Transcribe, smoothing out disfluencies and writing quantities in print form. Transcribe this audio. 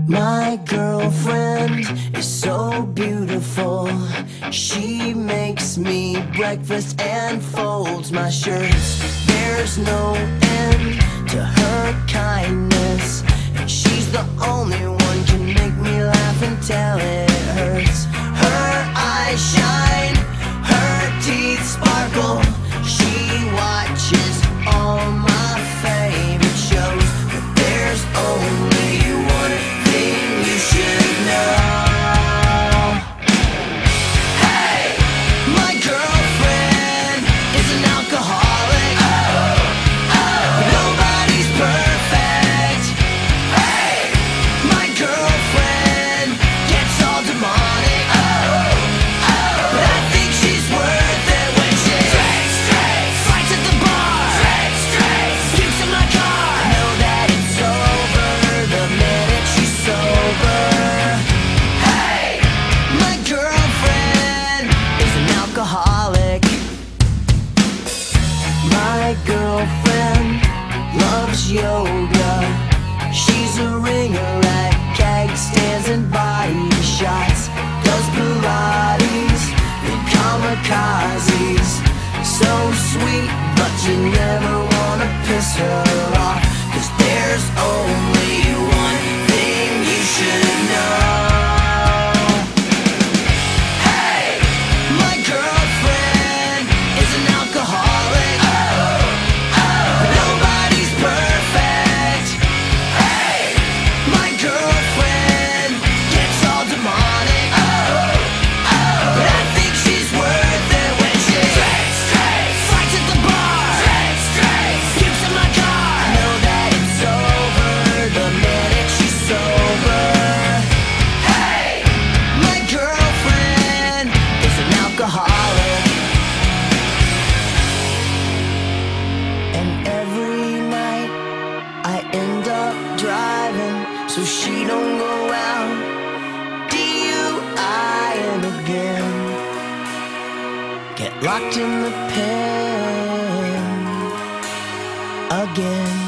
My girlfriend is so beautiful. She makes me breakfast and folds my shirts. There's no end to her kindness, and she's the only one can make me laugh until it hurts. Her eyes shine, her teeth sparkle. She watches all my favorite shows, but there's only one thing you should know. Hey, my girlfriend is an alcoholic. Nobody's perfect. Hey, my girlfriend gets all demonic. But I think she's worth it when she fights at the bar, pukes in my car. I know that it's over the minute she's sober. Hey, my girlfriend is an alcoholic. My girlfriend loves yoga. She's a ringer at keg stands and body shots. Does Pilates and kamikazes. So sweet, but you never wanna piss her off, 'cause there's only one thing you should know. Hey, my girlfriend is an alcoholic. Nobody's perfect. Hey, my girlfriend gets all demonic. But I think she's worth it when she fights at the bar, pukes in my car. I know that it's over the minute she's sober. Hey, my girlfriend is an alcoholic. And every night I end up driving so she don't go out DUI-ing again. Get locked in the pen again.